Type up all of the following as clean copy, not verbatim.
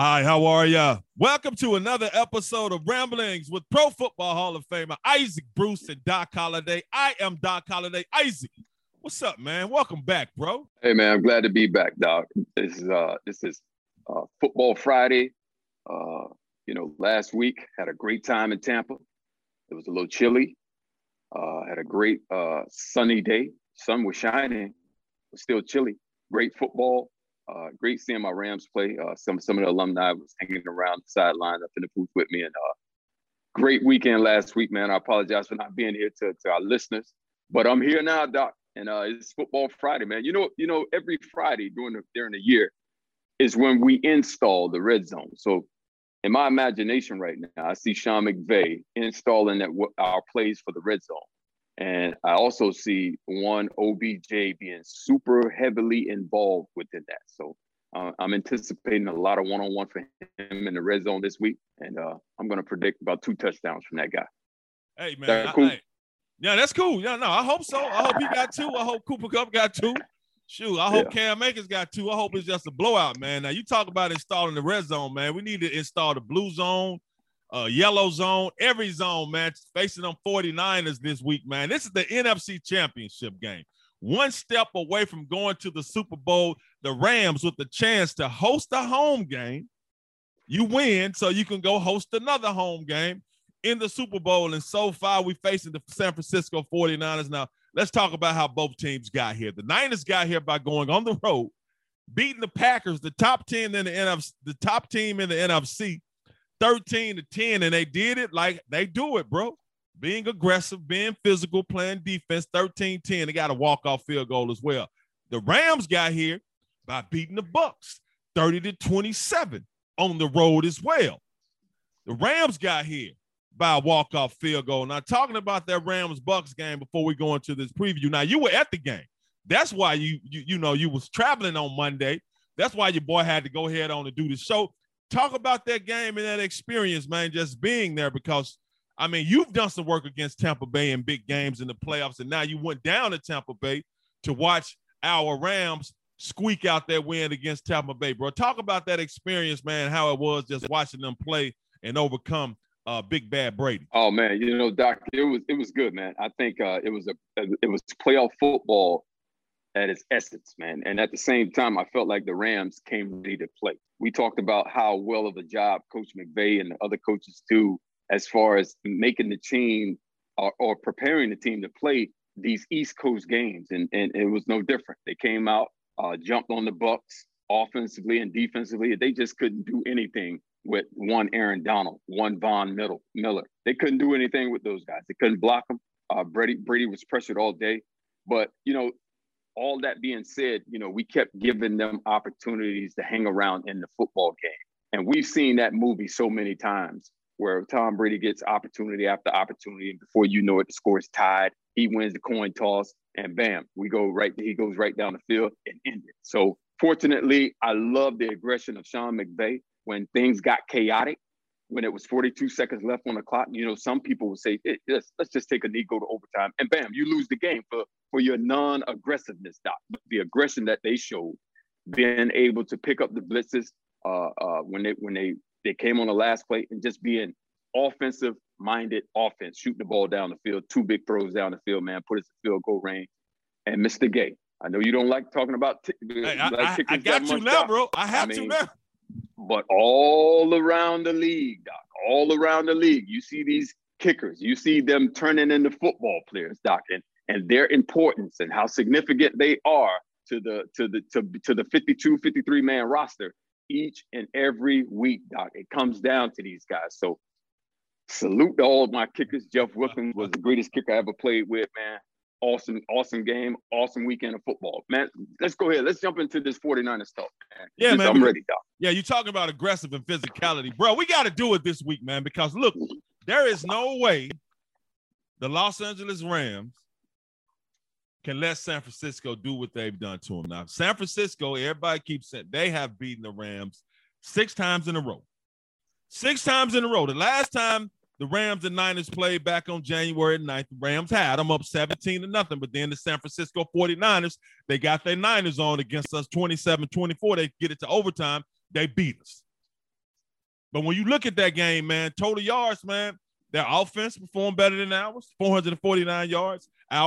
Hi, how are ya? Welcome to another episode of Ramblings with Pro Football Hall of Famer Isaac Bruce and Doc Holliday. I am Doc Holliday. Isaac, what's up, man? Welcome back, bro. Hey, man, I'm glad to be back, Doc. This is Football Friday. Last week had a great time in Tampa. It was a little chilly. Had a great sunny day. Sun was shining. It was still chilly. Great football. Great seeing my Rams play. Some of the alumni was hanging around the sideline up in the booth with me. And great weekend last week, man. I apologize for not being here to our listeners. But I'm here now, Doc. And it's Football Friday, man. You know, every Friday during the year is when we install the red zone. So in my imagination right now, I see Sean McVay installing our plays for the red zone. And I also see one OBJ being super heavily involved within that. So I'm anticipating a lot of one-on-one for him in the red zone this week. And I'm going to predict about 2 touchdowns from that guy. Hey, man. Cool? Yeah, that's cool. Yeah, no, I hope so. I hope he got 2. I hope Cooper Kupp got 2. Shoot, I hope Cam Akers got 2. I hope it's just a blowout, man. Now, you talk about installing the red zone, man. We need to install the blue zone, yellow zone, every zone, man, facing them 49ers this week, man. This is the NFC Championship game. One step away from going to the Super Bowl, the Rams with the chance to host a home game. You win, so you can go host another home game in the Super Bowl. And so far, we're facing the San Francisco 49ers. Now, let's talk about how both teams got here. The Niners got here by going on the road, beating the Packers, the top 10 in the NFC, the top team in the NFC, 13-10, and they did it like they do it, bro. Being aggressive, being physical, playing defense, 13-10. They got a walk-off field goal as well. The Rams got here by beating the Bucs, 30-27 on the road as well. The Rams got here by a walk-off field goal. Now, talking about that Rams-Bucs game before we go into this preview. Now, you were at the game. That's why you was traveling on Monday. That's why your boy had to go ahead on and do the show. Talk about that game and that experience, man, just being there because, I mean, you've done some work against Tampa Bay in big games in the playoffs, and now you went down to Tampa Bay to watch our Rams squeak out that win against Tampa Bay, bro. Talk about that experience, man, how it was just watching them play and overcome Big Bad Brady. Oh, man, Doc, it was good, man. I think it was playoff football at its essence, man. And at the same time, I felt like the Rams came ready to play. We talked about how well of a job Coach McVay and the other coaches do as far as making the team or preparing the team to play these East Coast games. And it was no different. They came out, jumped on the Bucs offensively and defensively. They just couldn't do anything with one Aaron Donald, one Von Miller. They couldn't do anything with those guys. They couldn't block them. Brady was pressured all day. But, all that being said, we kept giving them opportunities to hang around in the football game. And we've seen that movie so many times where Tom Brady gets opportunity after opportunity. And before you know it, the score is tied. He wins the coin toss and bam, he goes right down the field and ends it. So fortunately, I love the aggression of Sean McVay when things got chaotic, when it was 42 seconds left on the clock. Some people would say, let's just take a knee, go to overtime, and bam, you lose the game for your non-aggressiveness, Doc. But the aggression that they showed, being able to pick up the blitzes when they came on the last play and just being offensive-minded offense, shooting the ball down the field, 2 big throws down the field, man, put us in field goal range. And Mr. Gay, I know you don't like talking about I got you now, bro. I have to now. But all around the league, Doc, all around the league, you see these kickers. You see them turning into football players, Doc, and their importance and how significant they are to the 52, 53-man roster each and every week, Doc. It comes down to these guys. So salute to all of my kickers. Jeff Wilson was the greatest kicker I ever played with, man. Awesome game, awesome weekend of football. Man, let's go ahead. Let's jump into this 49ers stuff, man. Yeah, man. I'm ready, Doc. Yeah, you're talking about aggressive and physicality. Bro, we got to do it this week, man, because, look, there is no way the Los Angeles Rams can let San Francisco do what they've done to them. Now, San Francisco, everybody keeps saying they have beaten the Rams 6 times in a row. 6 times in a row. The last time the Rams and Niners played back on January 9th. The Rams had them up 17-0, but then the San Francisco 49ers, they got their Niners on against us 27-24. They get it to overtime. They beat us. But when you look at that game, man, total yards, man, their offense performed better than ours, 449 yards.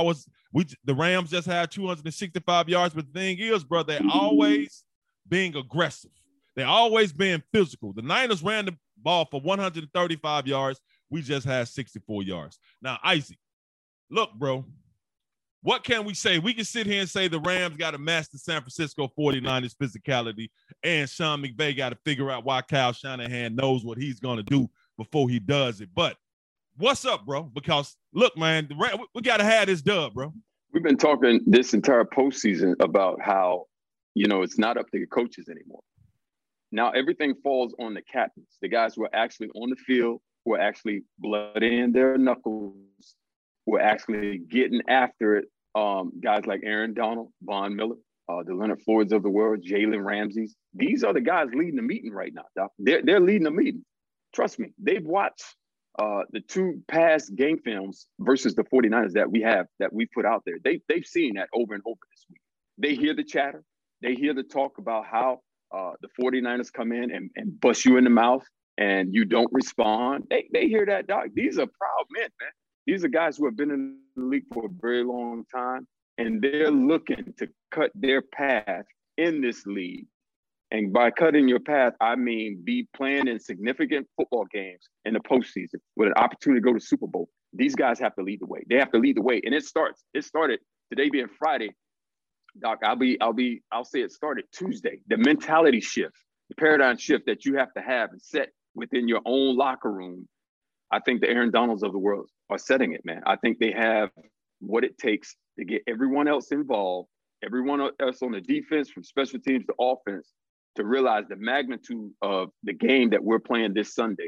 The Rams just had 265 yards. But the thing is, bro, they're always being aggressive. They're always being physical. The Niners ran the ball for 135 yards. We just had 64 yards. Now, Isaac, look, bro, what can we say? We can sit here and say the Rams got to match the San Francisco 49ers physicality, and Sean McVay got to figure out why Kyle Shanahan knows what he's going to do before he does it. But what's up, bro? Because, look, man, we got to have this dub, bro. We've been talking this entire postseason about how, it's not up to the coaches anymore. Now everything falls on the captains, the guys who are actually on the field, who are actually blooding their knuckles, who are actually getting after it. Guys like Aaron Donald, Von Miller, the Leonard Floyds of the world, Jalen Ramsey's. These are the guys leading the meeting right now, Doc. They're leading the meeting. Trust me, they've watched the two past game films versus the 49ers that we put out there. They've seen that over and over this week. They hear the chatter. They hear the talk about how the 49ers come in and bust you in the mouth and you don't respond. They hear that, Doc. These are proud men, man. These are guys who have been in the league for a very long time, and they're looking to cut their path in this league. And by cutting your path, I mean be playing in significant football games in the postseason with an opportunity to go to Super Bowl. These guys have to lead the way. They have to lead the way, and it started today being Friday. Doc, I'll say it started Tuesday. The mentality shift, the paradigm shift that you have to have and set within your own locker room. I think the Aaron Donalds of the world are setting it, man. I think they have what it takes to get everyone else involved, everyone else on the defense, from special teams to offense, to realize the magnitude of the game that we're playing this Sunday.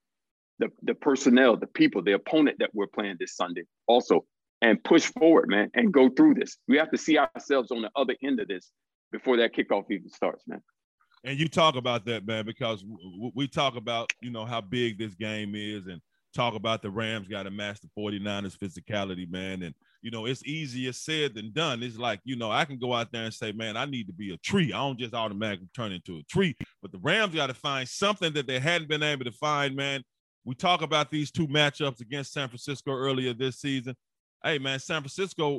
The personnel, the people, the opponent that we're playing this Sunday also, and push forward, man, and go through this. We have to see ourselves on the other end of this before that kickoff even starts, man. And you talk about that, man, because we talk about, how big this game is, and talk about the Rams got to match the 49ers physicality, man. And, it's easier said than done. It's like, I can go out there and say, man, I need to be a tree. I don't just automatically turn into a tree. But the Rams got to find something that they hadn't been able to find, man. We talk about these two matchups against San Francisco earlier this season. Hey, man, San Francisco,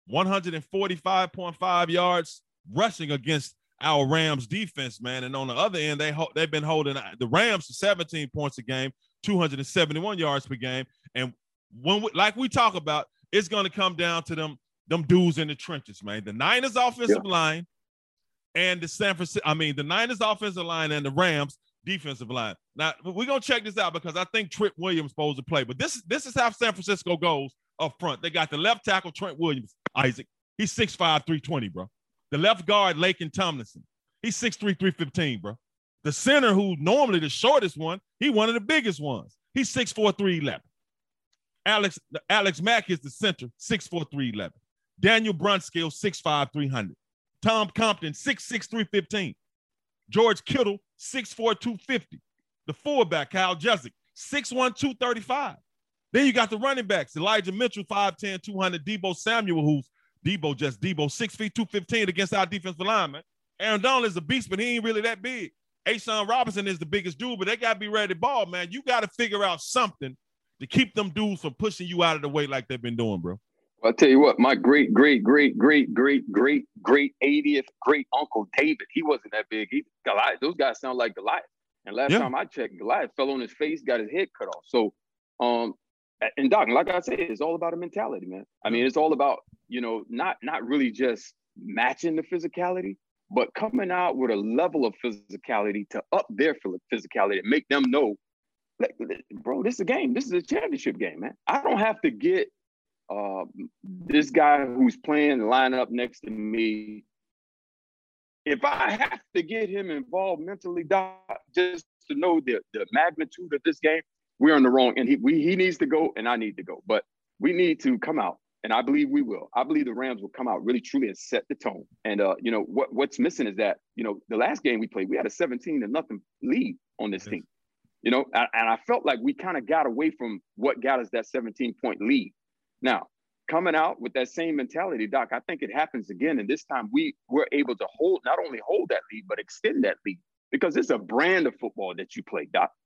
145.5 yards rushing against our Rams defense, man. And on the other end, they've been holding the Rams to 17 points a game, 271 yards per game. And like we talk about, it's going to come down to them dudes in the trenches, man. The Niners offensive line and the Niners offensive line and the Rams defensive line. Now, we're going to check this out because I think Trent Williams is supposed to play. But this is how San Francisco goes up front. They got the left tackle, Trent Williams, Isaac. He's 6'5", 320, bro. The left guard, Laken Tomlinson. He's 6'3", 315, bro. The center, who's normally the shortest one, he's one of the biggest ones. He's 6'4", 311. Alex Mack is the center, 6'4", 311. Daniel Brunskill, 6'5", 300. Tom Compton, 6'6", 315. George Kittle, 6'4", 250. The fullback, Kyle Juszczyk, 6'1", 235. Then you got the running backs, Elijah Mitchell, 5'10", 200. Deebo Samuel, who's Deebo, 6 feet, 215 against our defensive lineman. Aaron Donald is a beast, but he ain't really that big. A'Shawn Robinson is the biggest dude, but they got to be ready to ball, man. You got to figure out something to keep them dudes from pushing you out of the way like they've been doing, bro. Well, I'll tell you what, my great 80th great uncle David, he wasn't that big either. Goliath, those guys sound like Goliath. And last time I checked, Goliath fell on his face, got his head cut off. So, and Doc, like I said, it's all about a mentality, man. I mean, it's all about, not really just matching the physicality, but coming out with a level of physicality to up their physicality and make them know, like, bro, this is a game. This is a championship game, man. I don't have to get this guy who's playing line up next to me. If I have to get him involved mentally, Doc, just to know the magnitude of this game, we're on the wrong. And he needs to go and I need to go. But we need to come out. And I believe we will. I believe the Rams will come out really, truly and set the tone. And, what's missing is that, the last game we played, we had a 17-0 lead on this team. And I felt like we kind of got away from what got us that 17-point lead. Now, coming out with that same mentality, Doc, I think it happens again. And this time we were able to not only hold that lead, but extend that lead, because it's a brand of football that you play, Doc.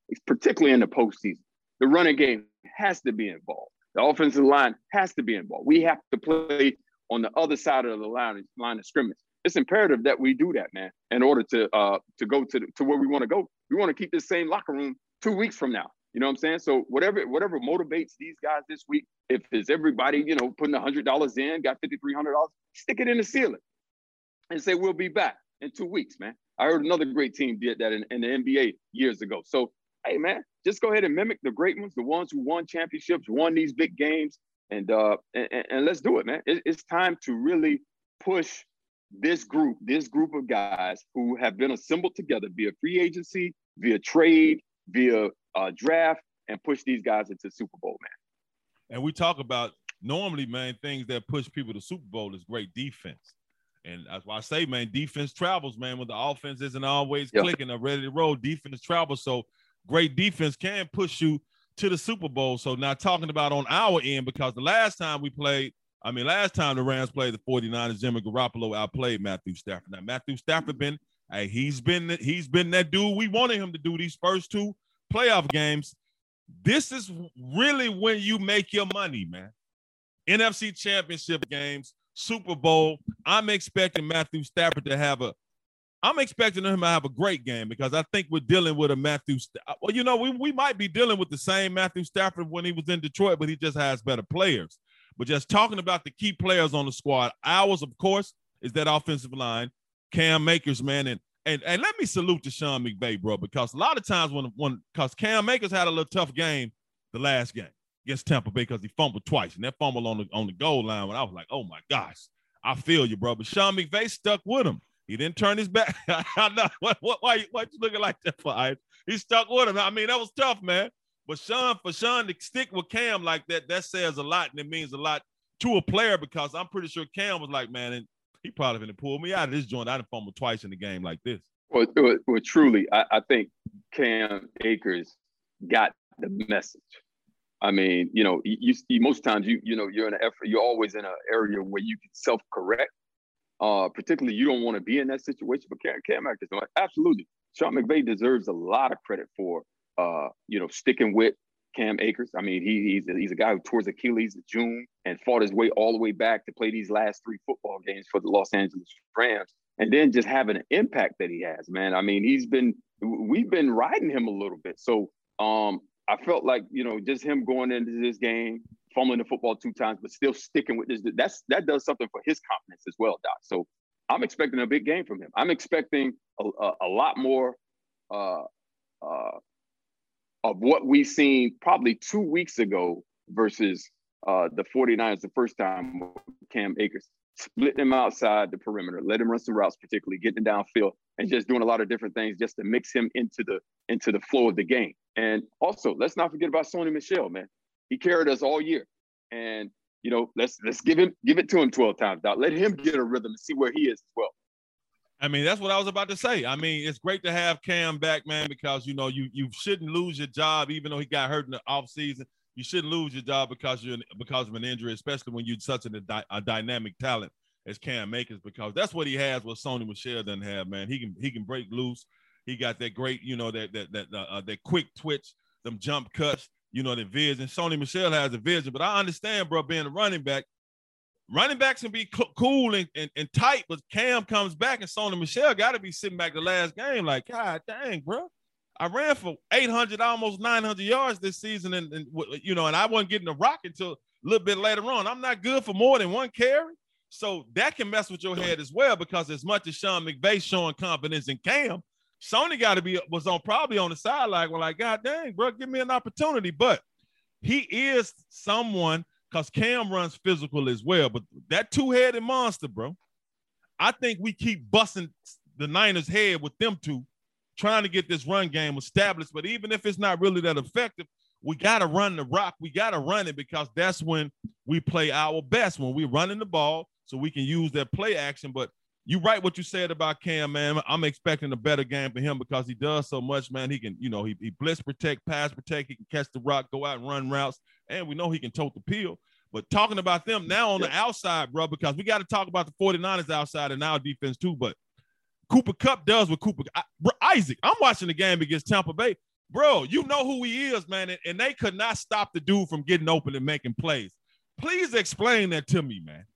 particularly in the postseason. The running game has to be involved. The offensive line has to be involved. We have to play on the other side of the line of scrimmage. It's imperative that we do that, man, in order to go to where we want to go. We want to keep this same locker room 2 weeks from now. You know what I'm saying? So whatever motivates these guys this week, if it's everybody, putting $100 in, got $5,300, stick it in the ceiling and say, we'll be back in 2 weeks, man. I heard another great team did that in the NBA years ago. So, hey, man, just go ahead and mimic the great ones, the ones who won championships, won these big games, and let's do it, man. It's time to really push this group of guys who have been assembled together via free agency, via trade, via draft, and push these guys into Super Bowl, man. And we talk about normally, man, things that push people to Super Bowl is great defense. And that's why I say, man, defense travels, man. When the offense isn't always clicking or ready to roll, defense travels. So great defense can push you to the Super Bowl. So now talking about on our end, because the last time the Rams played the 49ers, Jimmy Garoppolo outplayed Matthew Stafford. Now, Matthew Stafford he's been that dude we wanted him to do these first 2 playoff games. This is really when you make your money, man. NFC Championship games, Super Bowl. I'm expecting Matthew Stafford to have a great game, because I think we're dealing with a Matthew. Well, we might be dealing with the same Matthew Stafford when he was in Detroit, but he just has better players. But just talking about the key players on the squad, ours, of course, is that offensive line, Cam Akers, man, and let me salute to Sean McVay, bro, because a lot of times because Cam Akers had a little tough game the last game against Tampa Bay because he fumbled twice, and that fumble on the goal line when I was like, oh my gosh, I feel you, bro. But Sean McVay stuck with him. He didn't turn his back. I know. Why you looking like that for? He stuck with him. I mean, that was tough, man. But for Sean to stick with Cam like that says a lot, and it means a lot to a player, because I'm pretty sure Cam was like, man, and he probably going to pull me out of this joint. I done fumbled twice in the game like this. Well, truly, I think Cam Akers got the message. I mean, you most times you're in an effort. You're always in an area where you can self-correct. Particularly, you don't want to be in that situation. But Cam Akers, absolutely. Sean McVay deserves a lot of credit for sticking with Cam Akers. I mean, he's a guy who tore his Achilles in June and fought his way all the way back to play these last 3 football games for the Los Angeles Rams, and then just having an impact that he has, man. I mean, we've been riding him a little bit. So I felt like, just him going into this game, fumbling the football 2 times, but still sticking with this, that does something for his confidence as well, Doc. So I'm expecting a big game from him. I'm expecting a lot more of what we seen probably 2 weeks ago versus the 49ers the first time with Cam Akers, splitting him outside the perimeter, let him run some routes, particularly getting downfield and just doing a lot of different things just to mix him into the flow of the game. And also, let's not forget about Sony Michel, man. He carried us all year. And, let's give it to him 12 times, Doc. Let him get a rhythm and see where he is as well. I mean, that's what I was about to say. I mean, it's great to have Cam back, man, because, you shouldn't lose your job, even though he got hurt in the offseason. You shouldn't lose your job because of an injury, especially when you're such a dynamic talent as Cam Akers, because that's what he has, what Sony Michel doesn't have, man. He can break loose. He got that great, that quick twitch, them jump cuts, the vision. Sony Michel has a vision, but I understand, bro, being a running back. Running backs can be cool and tight, but Cam comes back and Sony Michel got to be sitting back the last game like, God dang, bro. I ran for 800, almost 900 yards this season, and I wasn't getting a rock until a little bit later on. I'm not good for more than 1 carry. So that can mess with your head as well, because as much as Sean McVay showing confidence in Cam, Sony was probably on the sideline. We're like, God dang, bro, give me an opportunity. But he is someone, because Cam runs physical as well. But that 2-headed monster, bro, I think we keep busting the Niners' head with them 2, trying to get this run game established. But even if it's not really that effective, we got to run the rock. We got to run it, because that's when we play our best, when we're running the ball so we can use that play action. But you right what you said about Cam, man. I'm expecting a better game for him because he does so much, man. He can, he blitz protect, pass protect. He can catch the rock, go out and run routes. And we know he can tote the peel. But talking about them now on the outside, bro, because we got to talk about the 49ers outside and our defense too. But Cooper Kupp does what Isaac, I'm watching the game against Tampa Bay. bro, you know who he is, man, and they could not stop the dude from getting open and making plays. Please explain that to me, man.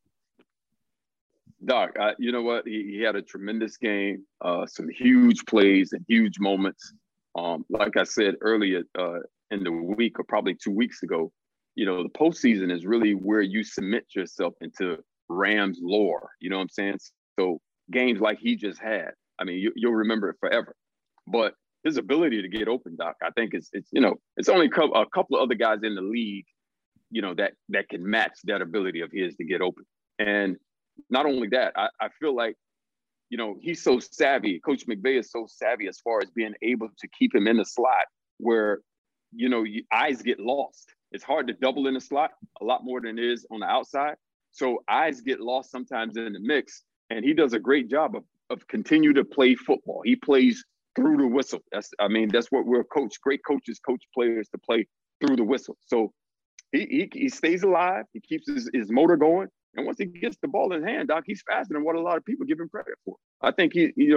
Doc, you know what? He had a tremendous game, some huge plays and huge moments. Like I said earlier in the week, or probably 2 weeks ago, you know, the postseason is really where you cement yourself into Rams lore. You know what I'm saying? So games like he just had, I mean, you'll remember it forever. But his ability to get open, Doc, I think it's you know, it's only a couple of other guys in the league, you know, that can match that ability of his to get open. And not only that, I feel like, you know, he's so savvy. Coach McVay is so savvy as far as being able to keep him in the slot where, you know, eyes get lost. It's hard to double in the slot a lot more than it is on the outside. So eyes get lost sometimes in the mix. And he does a great job of continue to play football. He plays through the whistle. That's what we're coached. Great coaches coach players to play through the whistle. So he stays alive. He keeps his motor going. And once he gets the ball in hand, Doc, he's faster than what a lot of people give him credit for. I think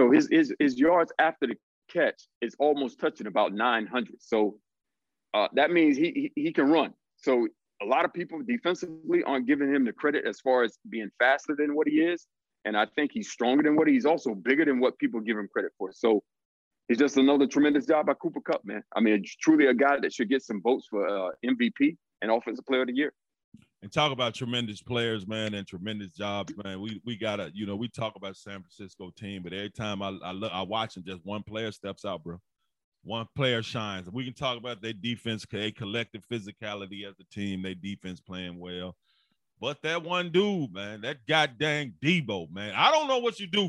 his yards after the catch is almost touching about 900. So that means he can run. So a lot of people defensively aren't giving him the credit as far as being faster than what he is. And I think he's stronger than what he's also bigger than what people give him credit for. So it's just another tremendous job by Cooper Kupp, man. I mean, it's truly a guy that should get some votes for MVP and Offensive Player of the Year. And talk about tremendous players, man, and tremendous jobs, man. We gotta, you know, we talk about San Francisco team, but every time I watch them, just one player steps out, bro. One player shines. We can talk about their defense, a collective physicality as a team, their defense playing well. But that one dude, man, that goddamn Debo, man. I don't know what you do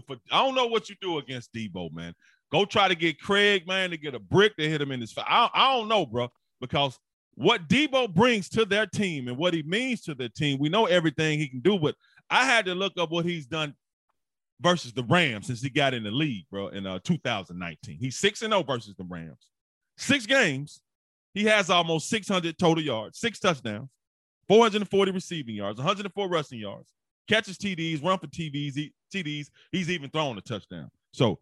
against Debo, man. Go try to get Craig, man, to get a brick to hit him in his face. I don't know, bro, because what Debo brings to their team and what he means to their team, we know everything he can do, but I had to look up what he's done versus the Rams since he got in the league, bro, in 2019. He's 6-0 versus the Rams. 6 games, he has almost 600 total yards, 6 touchdowns, 440 receiving yards, 104 rushing yards, catches TDs, run for TDs. He's even thrown a touchdown. So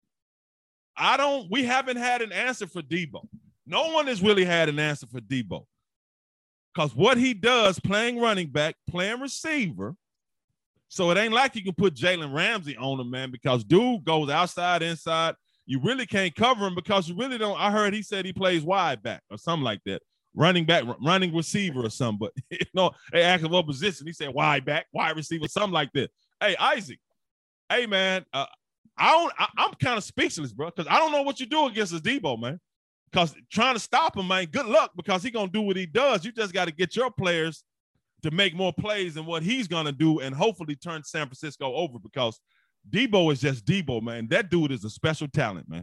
we haven't had an answer for Debo. No one has really had an answer for Debo because what he does, playing running back, playing receiver, so it ain't like you can put Jalen Ramsey on him, man, because dude goes outside, inside. You really can't cover him because you really don't. I heard he said he plays wide back or something like that, running back, running receiver or something. But you know, they asked him what position. He said wide back, wide receiver, something like that. Hey, Isaac. Hey, man, I'm kind of speechless, bro, because I don't know what you do against this Debo, man. Because trying to stop him, man, good luck because he's going to do what he does. You just got to get your players to make more plays than what he's going to do and hopefully turn San Francisco over because Debo is just Debo, man. That dude is a special talent, man.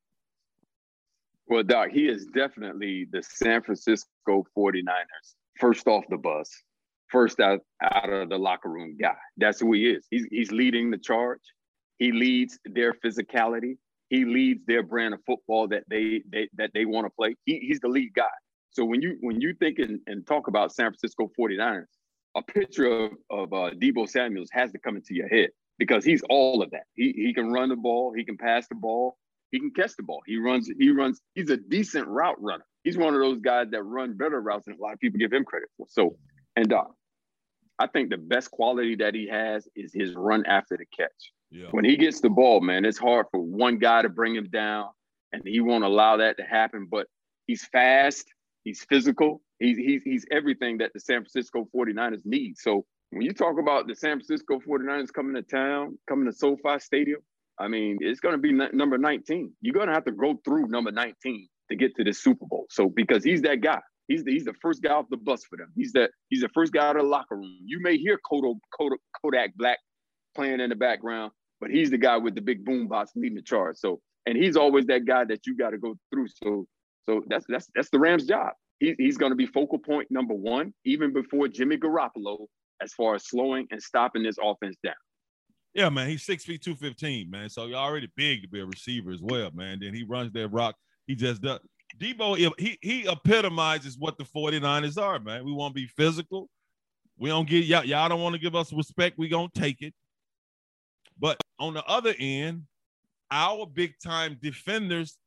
Well, Doc, he is definitely the San Francisco 49ers, first off the bus, first out of the locker room guy. That's who he is. He's leading the charge. He leads their physicality. He leads their brand of football that they want to play. He's the lead guy. So when you think and talk about San Francisco 49ers, a picture of Debo Samuels has to come into your head because he's all of that. He can run the ball. He can pass the ball. He can catch the ball. He runs. He's a decent route runner. He's one of those guys that run better routes than a lot of people give him credit for. So, and I think the best quality that he has is his run after the catch. Yeah. When he gets the ball, man, it's hard for one guy to bring him down, and he won't allow that to happen. But he's fast, he's physical, he's everything that the San Francisco 49ers need. So when you talk about the San Francisco 49ers coming to town, coming to SoFi Stadium, I mean, it's going to be number 19. You're going to have to go through number 19 to get to the Super Bowl. So because he's that guy. He's the first guy off the bus for them. He's the first guy out of the locker room. You may hear Kodak Black playing in the background, but he's the guy with the big boom box leading the charge. So, and he's always that guy that you got to go through. So that's the Rams' job. He's going to be focal point number 1, even before Jimmy Garoppolo, as far as slowing and stopping this offense down. Yeah, man, he's 6 feet 215, man. So you're already big to be a receiver as well, man. Then he runs that rock. He just does. Debo, he epitomizes what the 49ers are, man. We want to be physical. We don't get y'all don't want to give us respect. We gonna take it. But on the other end, our big time defenders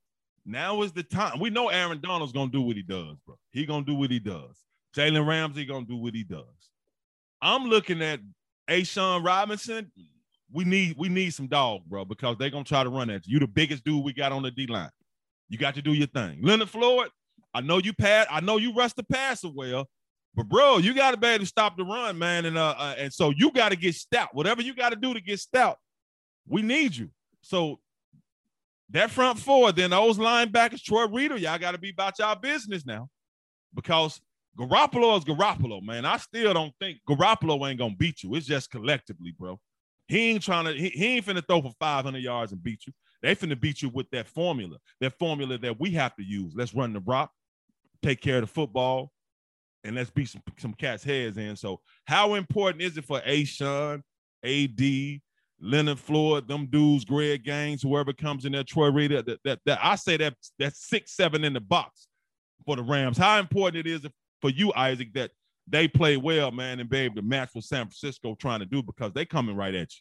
Now is the time. We know Aaron Donald's going to do what he does, bro. He going to do what he does. Jalen Ramsey going to do what he does. I'm looking at A'Shawn Robinson. We need some dog, bro, because they're going to try to run at you. You the biggest dude we got on the D-line. You got to do your thing. Leonard Floyd, I know you rush the passer well, but, bro, you got to be able to stop the run, man. And so you got to get stout. Whatever you got to do to get stout, we need you. So that front four, then those linebackers, Troy Reader, y'all got to be about y'all business now, because Garoppolo is Garoppolo, man. I still don't think Garoppolo ain't going to beat you. It's just collectively, bro. He ain't finna throw for 500 yards and beat you. They finna beat you with that formula that we have to use. Let's run the rock, take care of the football, and let's beat some cats' heads in. So how important is it for A'Shawn, AD, Leonard Floyd, them dudes, Greg Gaines, whoever comes in there, Troy Reader, that I say that's 6-7 in the box for the Rams. How important it is for you, Isaac, that they play well, man, and be able to match what San Francisco trying to do, because they coming right at you.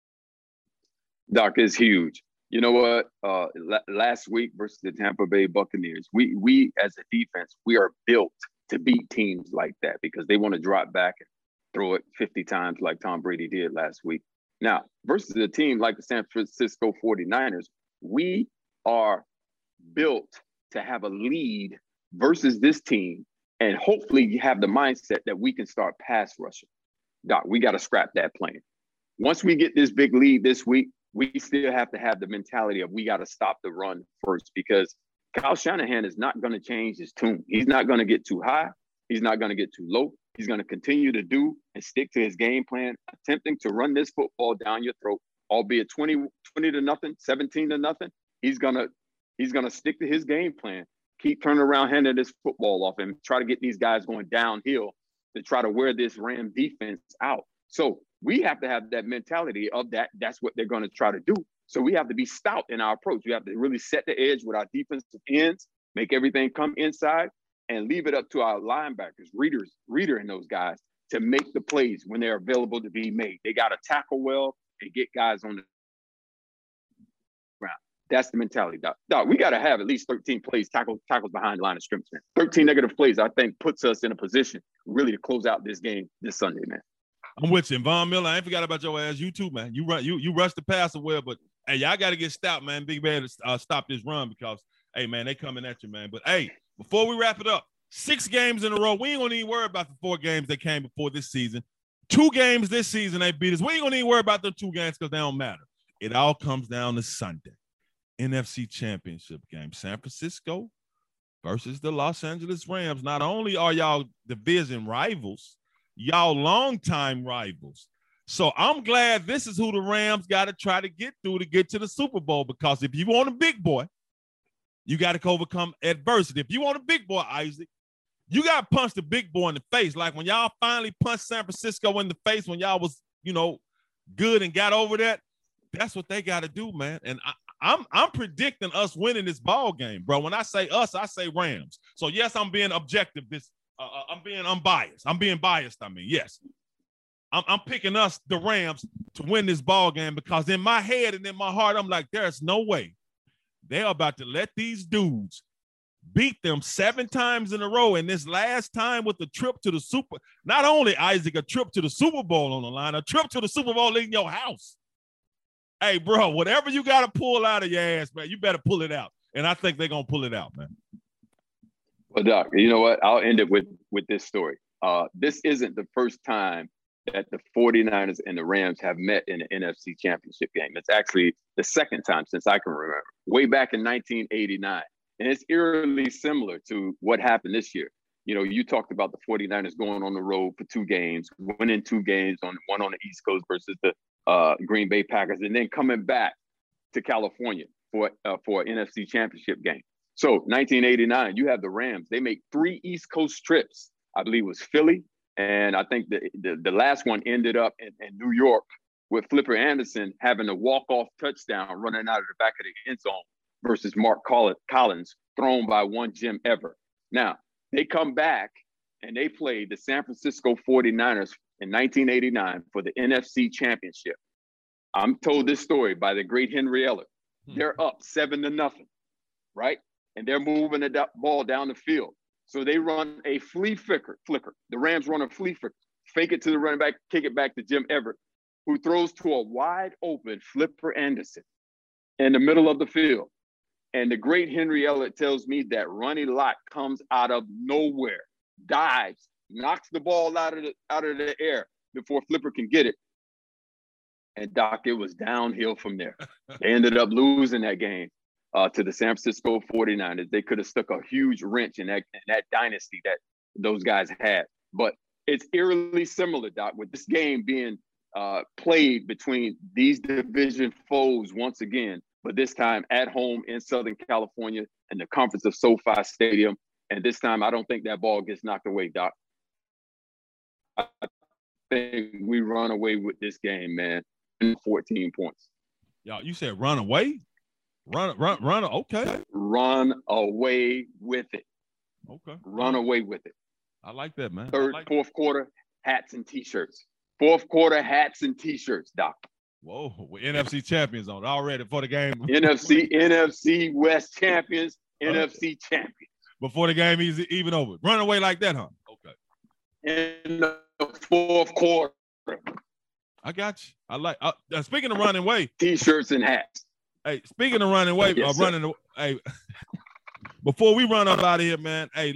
Doc, is huge. You know what? Last week versus the Tampa Bay Buccaneers, we as a defense, we are built to beat teams like that, because they want to drop back and throw it 50 times like Tom Brady did last week. Now, versus a team like the San Francisco 49ers, we are built to have a lead versus this team, and hopefully have the mindset that we can start pass rushing. Doc, we got to scrap that plan. Once we get this big lead this week, we still have to have the mentality of we got to stop the run first, because Kyle Shanahan is not going to change his tune. He's not going to get too high. He's not going to get too low. He's going to continue to do and stick to his game plan, attempting to run this football down your throat, albeit 20 to nothing, 17 to nothing. He's going to stick to his game plan, keep turning around, handing this football off, and try to get these guys going downhill to try to wear this Ram defense out. So we have to have that mentality of that. That's what they're going to try to do. So we have to be stout in our approach. We have to really set the edge with our defensive ends, make everything come inside, and leave it up to our linebackers, Reader and those guys to make the plays when they're available to be made. They got to tackle well and get guys on the ground. That's the mentality, Doc. Doc, we got to have at least 13 plays, tackles behind the line of scrimmage, man. 13 negative plays, I think, puts us in a position really to close out this game this Sunday, man. I'm with you. And Von Miller, I ain't forgot about your ass. You too, man. You rush the passer well, but hey, y'all got to get stout, man. Big man to stop this run, because, hey, man, they coming at you, man. But, hey, before we wrap it up, 6 games in a row. We ain't going to even worry about the 4 games that came before this season. 2 games this season they beat us. We ain't going to even worry about the 2 games because they don't matter. It all comes down to Sunday. NFC Championship game. San Francisco versus the Los Angeles Rams. Not only are y'all division rivals, y'all longtime rivals. So I'm glad this is who the Rams got to try to get through to get to the Super Bowl, because if you want a big boy, you got to overcome adversity. If you want a big boy, Isaac, you got to punch the big boy in the face. Like when y'all finally punched San Francisco in the face when y'all was, good and got over that, that's what they got to do, man. And I'm predicting us winning this ball game, bro. When I say us, I say Rams. So, yes, I'm being objective. I'm being unbiased. I'm being biased, yes. I'm picking us, the Rams, to win this ball game, because in my head and in my heart, I'm like, there's no way they're about to let these dudes beat them 7 times in a row. And this last time with the trip to the not only, Isaac, a trip to the Super Bowl on the line, a trip to the Super Bowl in your house. Hey, bro, whatever you got to pull out of your ass, man, you better pull it out. And I think they're going to pull it out, man. Well, Doc, you know what? I'll end it with this story. This isn't the first time that the 49ers and the Rams have met in an NFC Championship game. It's actually the second time since I can remember, way back in 1989. And it's eerily similar to what happened this year. You talked about the 49ers going on the road for 2 games, winning 2 games, one on the East Coast versus the Green Bay Packers, and then coming back to California for an NFC Championship game. So 1989, you have the Rams. They make 3 East Coast trips. I believe it was Philly, and I think the last one ended up in New York with Flipper Anderson having a walk-off touchdown running out of the back of the end zone versus Mark Collins, thrown by one Jim Everett. Now, they come back and they play the San Francisco 49ers in 1989 for the NFC Championship. I'm told this story by the great Henry Eller. They're up 7-0, right? and they're moving the ball down the field. So they run a flea flicker. The Rams run a flea flicker, fake it to the running back, kick it back to Jim Everett, who throws to a wide open Flipper Anderson in the middle of the field. And the great Henry Elliott tells me that Ronnie Lott comes out of nowhere, dives, knocks the ball out of the air before Flipper can get it. And Doc, it was downhill from there. They ended up losing that game to the San Francisco 49ers. They could have stuck a huge wrench in that dynasty that those guys had. But it's eerily similar, Doc, with this game being played between these division foes once again, but this time at home in Southern California in the conference of SoFi Stadium. And this time, I don't think that ball gets knocked away, Doc. I think we run away with this game, man. 14 points. Y'all, you said run away? Run, okay. Run away with it. Okay. Run away with it. I like that, man. Fourth quarter, hats and T-shirts. Fourth quarter, hats and T-shirts, Doc. Whoa, we're NFC champions on it already for the game. NFC West champions, NFC champions. Before the game is even over. Run away like that, huh? Okay. In the fourth quarter. I got you. I like. Speaking of running away, T-shirts and hats. Hey, speaking of running away, yes, hey, before we run up out of here, man. Hey,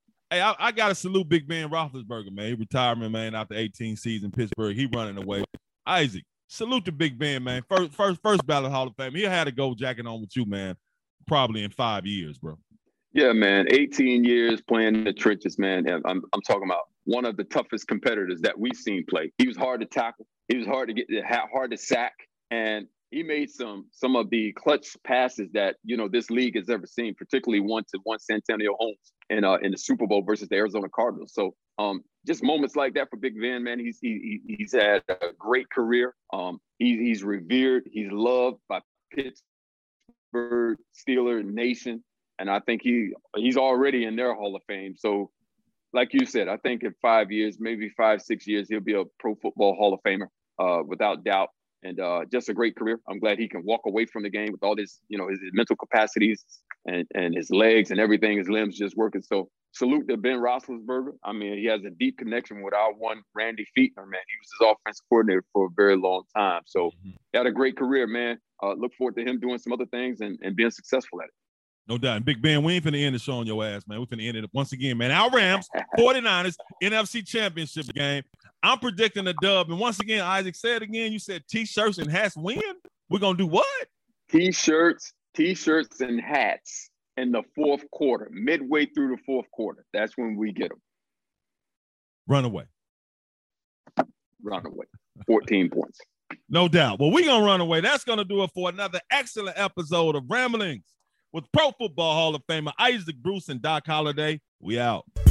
I got to salute Big Ben Roethlisberger, man. He retirement, man, after 18 seasons in Pittsburgh. He running away. Isaac, salute to Big Ben, man. First ballot Hall of Fame. He'll have to go jacking on with you, man. Probably in 5 years, bro. Yeah, man. 18 years playing in the trenches, man. And I'm talking about one of the toughest competitors that we've seen play. He was hard to tackle. He was hard to sack, and he made some of the clutch passes that this league has ever seen, particularly one to Santonio Holmes in the Super Bowl versus the Arizona Cardinals. So just moments like that for Big Ben, man. He's had a great career. He's revered. He's loved by Pittsburgh Steeler Nation, and I think he's already in their Hall of Fame. So, like you said, I think in 5 years, maybe 5-6 years, he'll be a Pro Football Hall of Famer without doubt. And just a great career. I'm glad he can walk away from the game with all this, his mental capacities and his legs and everything, his limbs just working. So salute to Ben Roethlisberger. I mean, he has a deep connection with our one Randy Fichtner, man. He was his offensive coordinator for a very long time. So he had a great career, man. Look forward to him doing some other things and being successful at it. No doubt. And Big Ben, we ain't finna end the show on your ass, man. We finna end it once again, man. Our Rams, 49ers, NFC Championship game. I'm predicting a dub. And once again, Isaac, say it again. You said T-shirts and hats win? We're going to do what? T-shirts and hats in the fourth quarter, midway through the fourth quarter. That's when we get them. Run away. 14 points. No doubt. Well, we're going to run away. That's going to do it for another excellent episode of Ramblings with Pro Football Hall of Famer Isaac Bruce and Doc Holliday. We out.